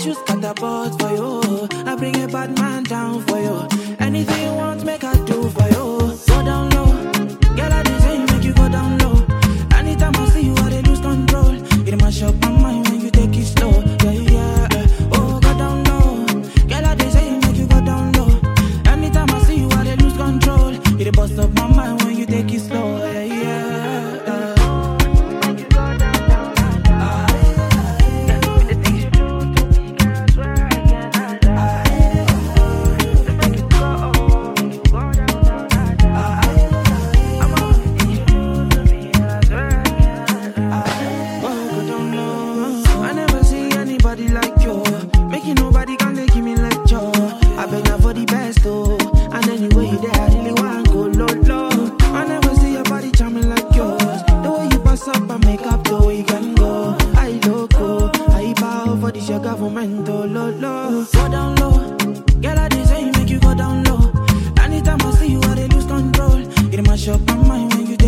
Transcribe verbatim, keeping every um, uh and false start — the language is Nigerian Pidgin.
shoot catapult for you. I bring a bad man down for you. Anything you want, make I do for you. Go down low, girl, I just say make you go down low. Anytime I see you, I dey lose control. It mash up my mind when you take it slow. Yeah, yeah. Oh, go down low, girl, I just say make you go down low. Anytime I see you, I dey lose control. It bust up my mind when you take it slow. Yeah, yeah. Government, oh, low, low. Go down low, girl, I just say make you go down low. Anytime I see you, I dey lose control. It mash up my mind when you